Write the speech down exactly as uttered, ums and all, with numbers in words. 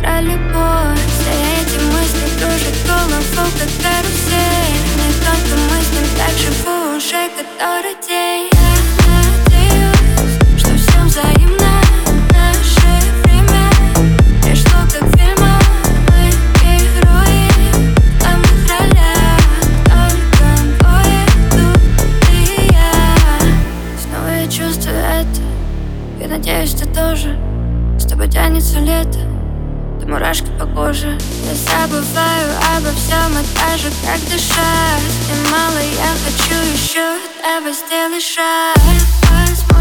про любовь. Все эти мысли кружат голову, как карусель. Не только мы с ним так живу уже который день. Я надеюсь, что все взаимно. Наше время пришло как в фильмах. Мы герои в главных ролях. Только двое тут ты и я. Снова я чувствую это, и надеюсь, ты тоже. С тобой тянется лето, ты мурашки по коже. Я забываю обо всем, и даже как дышать. И мало, я хочу еще, давай сделай шаг.